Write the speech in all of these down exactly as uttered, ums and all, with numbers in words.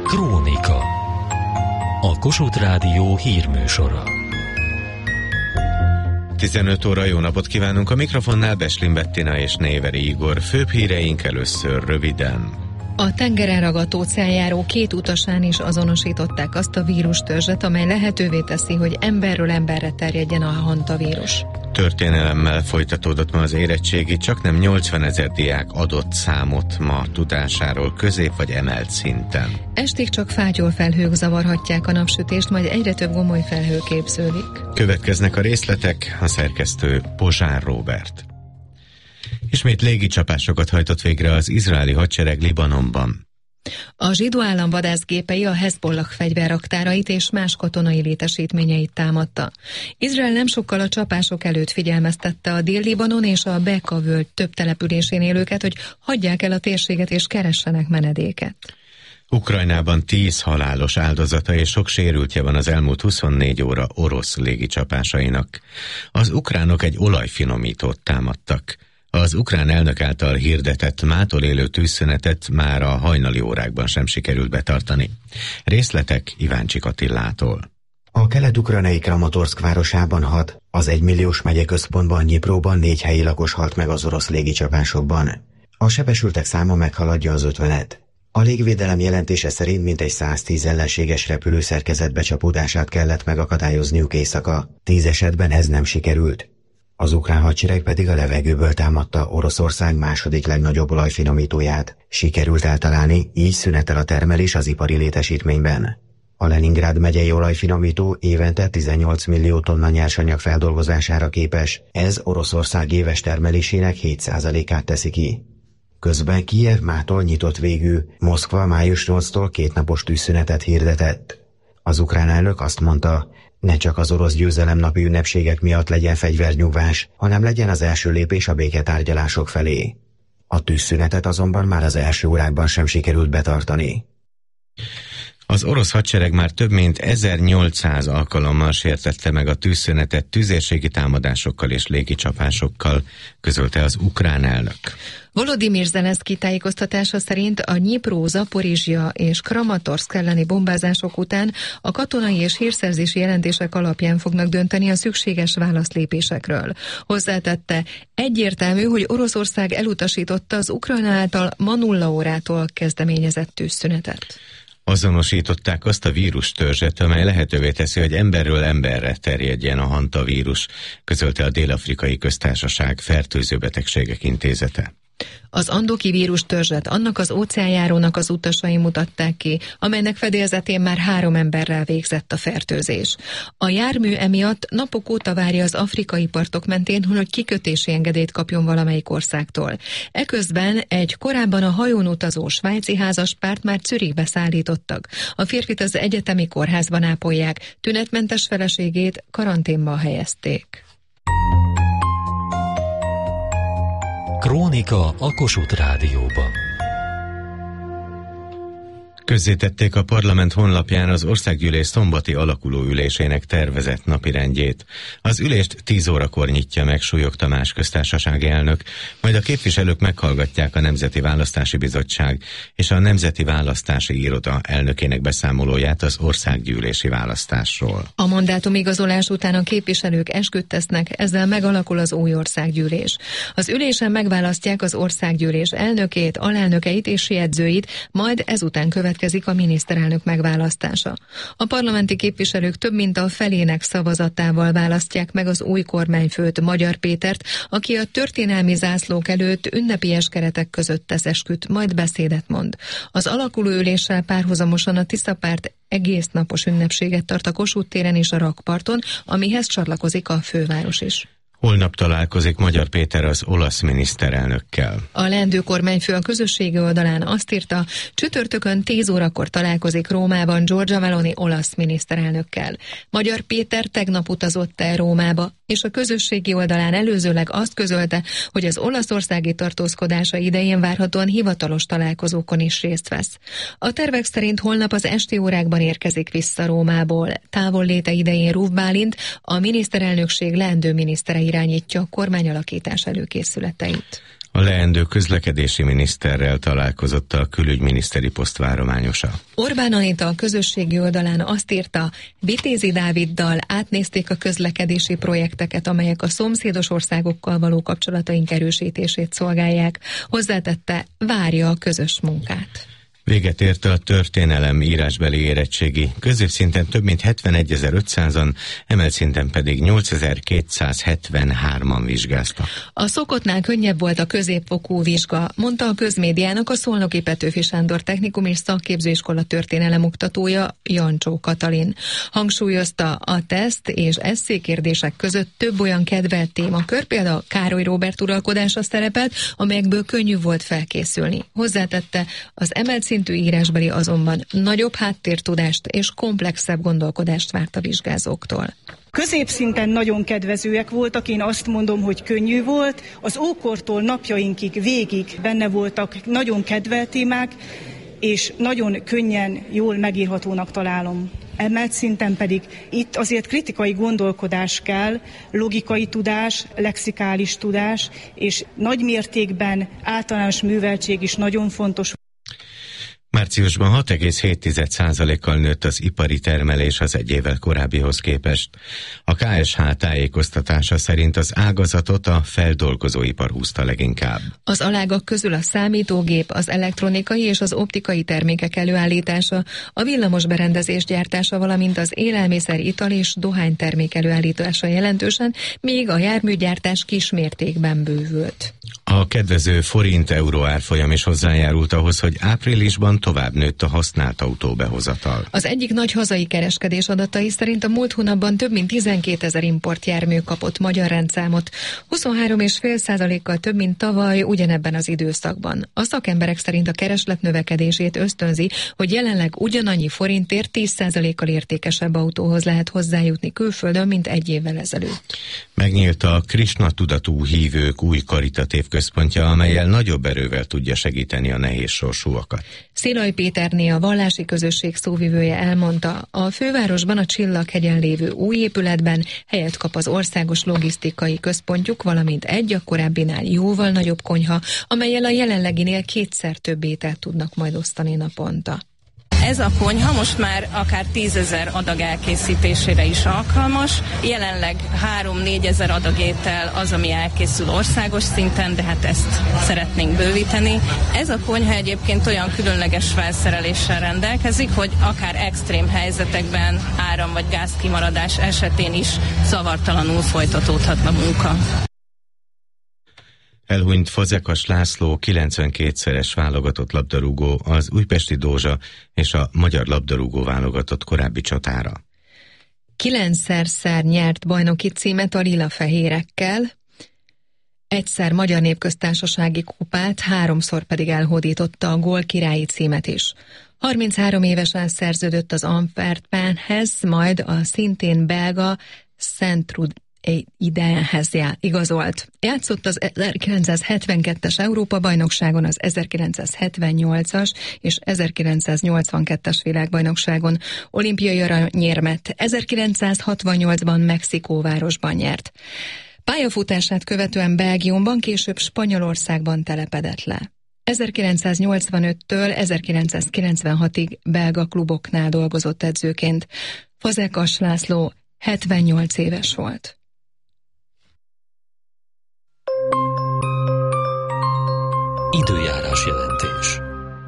Krónika. A Kossuth Rádió hírműsora. tizenöt óra, jó napot kívánunk, a mikrofonnál Beslin Bettina és Néveri Igor. Főbb híreink először röviden. A tengeren ragadt óceánjáró két utasán is azonosították azt a vírustörzset, amely lehetővé teszi, hogy emberről emberre terjedjen a hantavírus. Történelemmel folytatódott ma az érettségi, csaknem nyolcvanezer diák adott számot ma tudásáról közép vagy emelt szinten. Estig csak fátyolfelhők zavarhatják a napsütést, majd egyre több gomoly felhő képződik. Következnek a részletek, a szerkesztő Pozsár Róbert. Ismét légicsapásokat hajtott végre az izraeli hadsereg Libanonban. A zsidó állam vadászgépei a Hezbollah fegyverraktárait és más katonai létesítményeit támadta. Izrael nem sokkal a csapások előtt figyelmeztette a Dél-Libanon és a Beka völgy több településén élőket, hogy hagyják el a térséget és keressenek menedéket. Ukrajnában tíz halálos áldozata és sok sérültje van az elmúlt huszonnégy óra orosz légicsapásainak. Az ukránok egy olajfinomítót támadtak. Az ukrán elnök által hirdetett mától élő tűzszünetet már a hajnali órákban sem sikerült betartani. Részletek Iváncsik Attillától. A kelet-ukrajnai Kramatorszk városában hat, az egymilliós megyeközpontban Nyipróban négy helyi lakos halt meg az orosz légicsapásokban. A sebesültek száma meghaladja az ötvenet. A légvédelem jelentése szerint mintegy száztíz ellenséges repülő szerkezet becsapódását kellett megakadályozniuk éjszaka. Tíz esetben ez nem sikerült. Az ukrán hadsereg pedig a levegőből támadta Oroszország második legnagyobb olajfinomítóját. Sikerült eltalálni, így szünetel a termelés az ipari létesítményben. A Leningrád megyei olajfinomító évente tizennyolc millió tonna nyersanyag feldolgozására képes, ez Oroszország éves termelésének hét százalékát teszi ki. Közben Kijev mától nyitott végű, Moszkva május nyolcadikától kétnapos tűzszünetet hirdetett. Az ukrán elnök azt mondta, ne csak az orosz győzelemnapi ünnepségek miatt legyen fegyvernyugvás, hanem legyen az első lépés a béketárgyalások felé. A tűzszünetet azonban már az első órákban sem sikerült betartani. Az orosz hadsereg már több mint ezernyolcszáz alkalommal sértette meg a tűzszünetet tüzérségi támadásokkal és légicsapásokkal, közölte az ukrán elnök. Volodymyr Zelenszky tájékoztatása szerint a Nyipró, Zaporizsja és Kramatorszk elleni bombázások után a katonai és hírszerzési jelentések alapján fognak dönteni a szükséges válaszlépésekről. Hozzátette, egyértelmű, hogy Oroszország elutasította az Ukrajna által ma nulla órától kezdeményezett tűzszünetet. Azonosították azt a vírustörzset, amely lehetővé teszi, hogy emberről emberre terjedjen a hantavírus, közölte a Dél-Afrikai Köztársaság Fertőző Betegségek Intézete. Az andoki vírustörzset annak az óceánjárónak az utasai mutatták ki, amelynek fedélzetén már három emberrel végzett a fertőzés. A jármű emiatt napok óta várja az afrikai partok mentén, hogy kikötési engedélyt kapjon valamelyik országtól. Eközben egy korábban a hajón utazó svájci házaspárt már Zürichbe szállítottak. A férfit az egyetemi kórházban ápolják, tünetmentes feleségét karanténba helyezték. Krónika a Kossuth Rádióban. Közzétették a parlament honlapján az országgyűlés szombati alakuló ülésének tervezett napirendjét. Az ülést tíz órakor nyitja meg Súlyog Tamás köztársasági elnök, majd a képviselők meghallgatják a Nemzeti Választási Bizottság és a Nemzeti Választási Iroda elnökének beszámolóját az országgyűlési választásról. A mandátumigazolás után a képviselők esküt tesznek, ezzel megalakul az új országgyűlés. Az ülésen megválasztják az országgyűlés elnökét, alelnökeit és jegyzőit, majd ezután követ következik a miniszterelnök megválasztása. A parlamenti képviselők több mint a felének szavazatával választják meg az új kormányfőt, Magyar Pétert, aki a történelmi zászlók előtt ünnepélyes keretek között tesz esküt, majd beszédet mond. Az alakuló üléssel párhuzamosan a Tiszapárt egész napos ünnepséget tart a Kossuth téren és a rakparton, amihez csatlakozik a főváros is. Holnap találkozik Magyar Péter az olasz miniszterelnökkel. A leendő kormányfő a közösségi oldalán azt írta, csütörtökön tíz órakor találkozik Rómában Giorgia Meloni olasz miniszterelnökkel. Magyar Péter tegnap utazott el Rómába, és a közösségi oldalán előzőleg azt közölte, hogy az olaszországi tartózkodása idején várhatóan hivatalos találkozókon is részt vesz. A tervek szerint holnap az esti órákban érkezik vissza Rómából. Távolléte idején Rúf Bálint, a miniszterelnökség leendő minisztere irányítja a kormányalakítás előkészületeit. A leendő közlekedési miniszterrel találkozott a külügyminiszteri poszt várományosa. Orbán Anita a közösségi oldalán azt írta, Vitézi Dáviddal átnézték a közlekedési projekteket, amelyek a szomszédos országokkal való kapcsolataink erősítését szolgálják. Hozzátette, várja a közös munkát. Véget ért a történelem írásbeli érettségi. Középszinten több mint hetvenegy.ötszázan, emelt szinten pedig nyolcezer-kétszázhetvenhárman vizsgáztak. A szokottnál könnyebb volt a középfokú vizsga, mondta a közmédiának a Szolnoki Petőfi Sándor Technikum és Szakképzőiskola történelem oktatója, Jancsó Katalin. Hangsúlyozta, a teszt és esszékérdések között több olyan kedvelt témakör, például Károly Róbert uralkodása szerepelt, amelyekből könnyű volt felkészülni. Hozzátette, az emelt szintű írásbeli azonban nagyobb háttértudást és komplexebb gondolkodást várt a vizsgázóktól. Középszinten nagyon kedvezőek voltak, én azt mondom, hogy könnyű volt. Az ókortól napjainkig végig benne voltak nagyon kedvelt témák, és nagyon könnyen, jól megírhatónak találom. Emelt szinten pedig itt azért kritikai gondolkodás kell, logikai tudás, lexikális tudás, és nagy mértékben általános műveltség is nagyon fontos. Márciusban hat egész hét százalékkal nőtt az ipari termelés az egy évvel korábbihoz képest. A ká es há tájékoztatása szerint az ágazatot a feldolgozóipar húzta leginkább. Az alágak közül a számítógép, az elektronikai és az optikai termékek előállítása, a villamos berendezés gyártása, valamint az élelmiszer, ital és dohánytermék előállítása jelentősen, míg a járműgyártás kismértékben bővült. A kedvező forint-euró árfolyam is hozzájárult ahhoz, hogy áprilisban tovább nőtt a használt autóbehozatal. Az egyik nagy hazai kereskedés adatai szerint a múlt hónapban több mint tizenkétezer importjármű kapott magyar rendszámot, huszonhárom egész öt százalékkal több, mint tavaly ugyanebben az időszakban. A szakemberek szerint a kereslet növekedését ösztönzi, hogy jelenleg ugyanannyi forintért tíz százalékkal értékesebb autóhoz lehet hozzájutni külföldön, mint egy évvel ezelőtt. Megnyílt a Krisna tudatú hívők új karitatív központja, amellyel nagyobb erővel tudja segíteni a nehéz sorsúakat. Szélay Péterné, a vallási közösség szóvivője elmondta, a fővárosban a Csillaghegyen lévő új épületben helyet kap az országos logisztikai központjuk, valamint egy a korábbinál jóval nagyobb konyha, amellyel a jelenleginél kétszer több ételt tudnak majd osztani naponta. Ez a konyha most már akár tízezer adag elkészítésére is alkalmas. Jelenleg három-négyezer adag étel az, ami elkészül országos szinten, de hát ezt szeretnénk bővíteni. Ez a konyha egyébként olyan különleges felszereléssel rendelkezik, hogy akár extrém helyzetekben, áram- vagy gázkimaradás esetén is zavartalanul folytatódhat a munka. Elhunyt Fazekas László kilencvenkétszeres válogatott labdarúgó, az újpesti Dózsa és a magyar labdarúgó válogatott korábbi csatára. Kilencszerszer nyert bajnoki címet a lila-fehérekkel, egyszer Magyar Népköztársasági kupát, háromszor pedig elhódította a gólkirályi címet is. harminchárom évesen szerződött az Antwerpenhez, majd a szintén belga Szentrud idehez igazolt. Játszott az ezerkilencszázhetvenkettes Európa-bajnokságon, az ezerkilencszázhetvennyolcas és ezerkilencszáznyolcvankettes világbajnokságon, olimpiai aranyérmet ezerkilencszázhatvannyolcban Mexikóvárosban nyert. Pályafutását követően Belgiumban, később Spanyolországban telepedett le. ezerkilencszáznyolcvanöttől ezerkilencszázkilencvenhatig belga kluboknál dolgozott edzőként. Fazekas László hetvennyolc éves volt. Időjárás jelentés.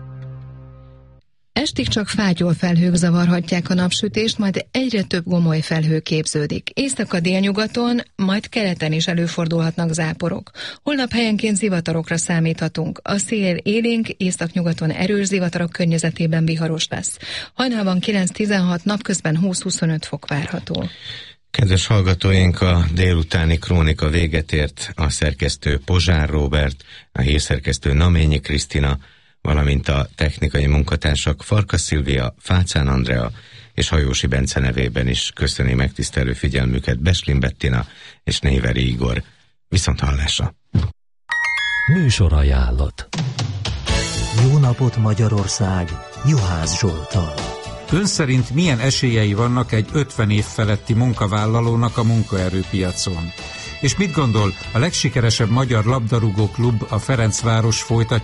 Estig csak fátyol felhők zavarhatják a napsütést, majd egyre több gomoly felhő képződik. Észak délnyugaton, majd keleten is előfordulhatnak záporok. Holnap helyenként zivatarokra számíthatunk. A szél élénk, északnyugaton erős zivatarok környezetében viharos lesz. Hajnalban kilenc-tizenhat, napközben húsz-huszonöt fok várható. Kedves hallgatóink, a délutáni krónika véget ért. A szerkesztő Pozsár Róbert, a hírszerkesztő Naményi Krisztina, valamint a technikai munkatársak Farkas Szilvia, Fácán Andrea és Hajósi Bence nevében is köszöni megtisztelő figyelmüket Beslin Bettina és Néveri Igor. Viszont hallásra! Műsor ajánlat. Jó napot Magyarország! Juhász Zsoltal. Ön szerint milyen esélyei vannak egy ötven év feletti munkavállalónak a munkaerőpiacon? És mit gondol, a legsikeresebb magyar labdarúgó klub, a Ferencváros folytatja